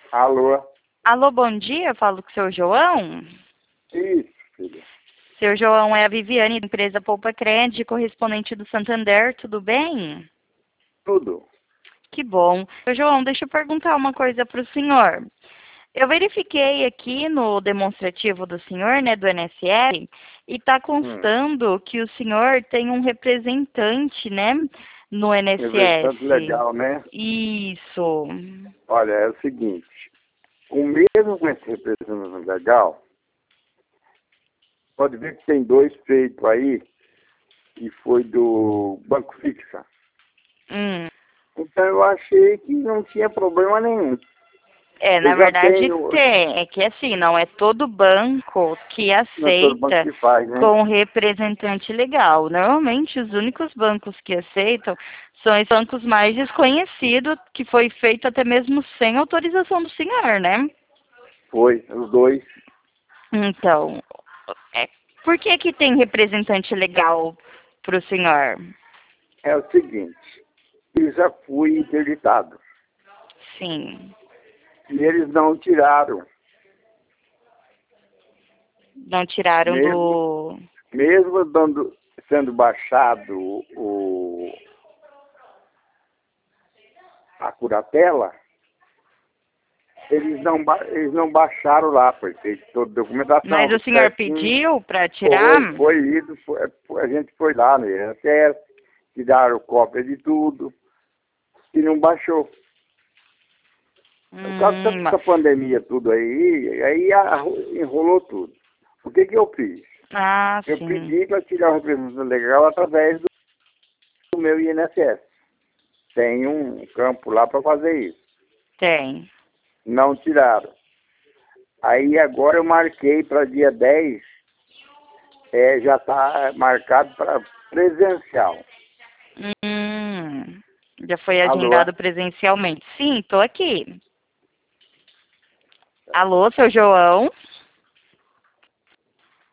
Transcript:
Alô? Alô, bom dia, eu falo com o seu João. Isso, filho. Seu João é a Viviane, da empresa Poupa Crédito, correspondente do Santander, tudo bem? Tudo. Que bom. Seu João, deixa eu perguntar uma coisa para o senhor. Eu verifiquei aqui no demonstrativo do senhor, né, do INSS, e está Hum. constando que o senhor tem um representante, né, no Representante INSS. legal, né? Isso. Olha, é o seguinte. Mesmo com esse representante legal, pode ver que tem dois feitos aí, que foi do Banco Fixa. Hum. Então eu achei que não tinha problema nenhum. É, na Eu já verdade tenho, tem. É que assim, não é todo banco que não é todo banco aceita que faz, né? com representante legal. Normalmente, os únicos bancos que aceitam são os bancos mais desconhecidos, que foi feito até mesmo sem autorização do senhor, né? Foi, os dois. Então, é, por que que tem representante legal para o senhor? É o seguinte, eu já fui interditado. Sim, E eles não tiraram. não tiraram Mesmo, do... mesmo sendo baixado a curatela, eles não baixaram lá, foi feito toda a Mas documentação, o tudo senhor certinho. pediu para tirar? A gente foi lá no INSS, tiraram cópia de tudo, e não baixou. Por causa Mas... dessa pandemia tudo aí enrolou tudo. O que eu fiz? Ah, Eu sim. pedi para tirar o representante legal através do meu INSS. Tem um campo lá para fazer isso. Tem. Não tiraram. Aí agora eu marquei para dia 10, já está marcado para presencial. Já foi Alô? agendado presencialmente. Sim, tô aqui. Alô, seu João?